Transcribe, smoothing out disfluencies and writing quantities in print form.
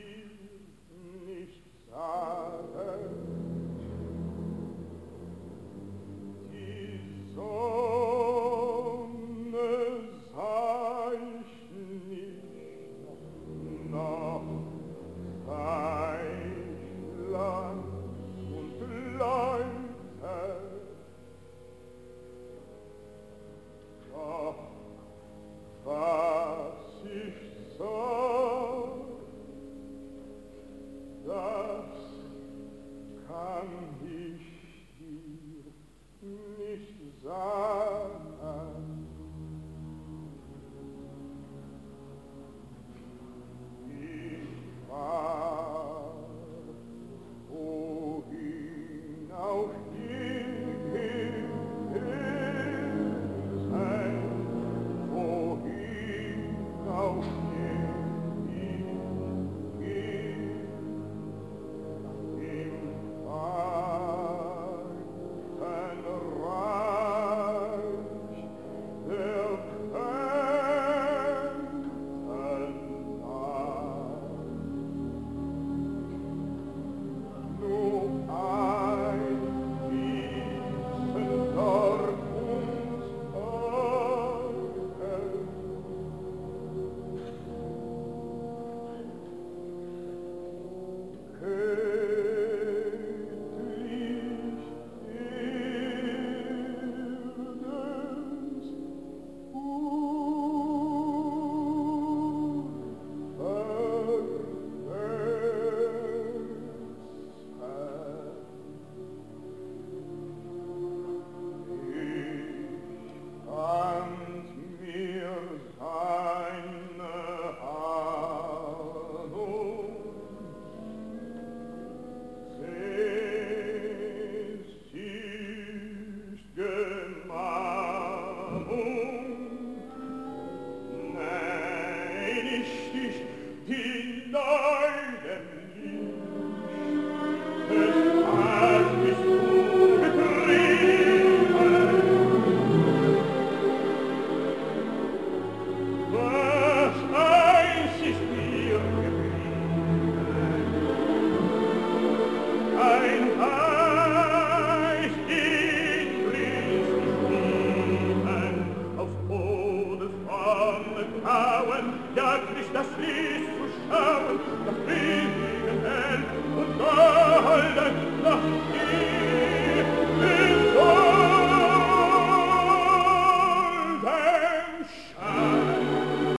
nicht sagen. Die Sonne sah ich nicht, noch sah ich Land und Leute. Doch was ich sah, das kann ich dir nicht sagen. Ich war, wohin auch je gewesen, wohin auch je ich ging, im weiten Reich der fremden Nacht. Nur ein Wissen dort uns Augen. Göttlich Irdens fand mir seine Ahnung, Gemahlung. Nein, ich stich hinein dem Licht, es hat mich zugetrieben. Was eins ist mir geblieben, ein Eis in Blitzlieben, auf Todesfahne kauen, jagt mich das Lied zu schauen, doch